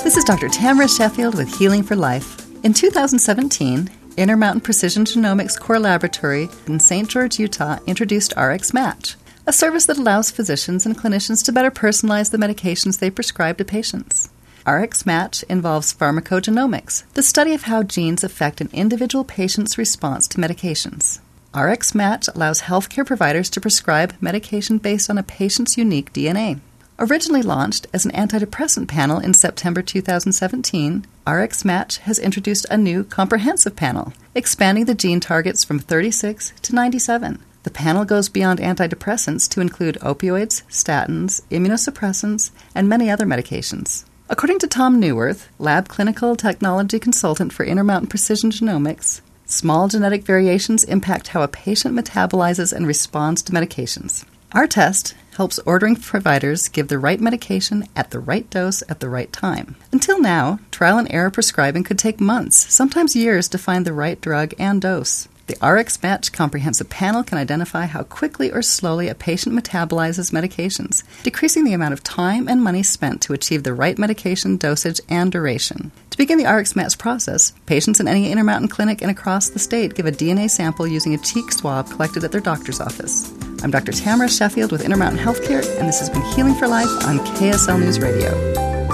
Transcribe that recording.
This is Dr. Tamara Sheffield with Healing for Life. In 2017, Intermountain Precision Genomics Core Laboratory in St. George, Utah introduced RxMatch, a service that allows physicians and clinicians to better personalize the medications they prescribe to patients. RxMatch involves pharmacogenomics, the study of how genes affect an individual patient's response to medications. RxMatch allows healthcare providers to prescribe medication based on a patient's unique DNA. Originally launched as an antidepressant panel in September 2017, RxMatch has introduced a new comprehensive panel, expanding the gene targets from 36 to 97. The panel goes beyond antidepressants to include opioids, statins, immunosuppressants, and many other medications. According to Tom Neuwirth, Lab Clinical Technology Consultant for Intermountain Precision Genomics, small genetic variations impact how a patient metabolizes and responds to medications. Our test helps ordering providers give the right medication at the right dose at the right time. Until now, trial and error prescribing could take months, sometimes years, to find the right drug and dose. The RxMatch comprehensive panel can identify how quickly or slowly a patient metabolizes medications, decreasing the amount of time and money spent to achieve the right medication dosage and duration. To begin the RxMatch process, patients in any Intermountain clinic and across the state give a DNA sample using a cheek swab collected at their doctor's office. I'm Dr. Tamara Sheffield with Intermountain Healthcare, and this has been Healing for Life on KSL News Radio.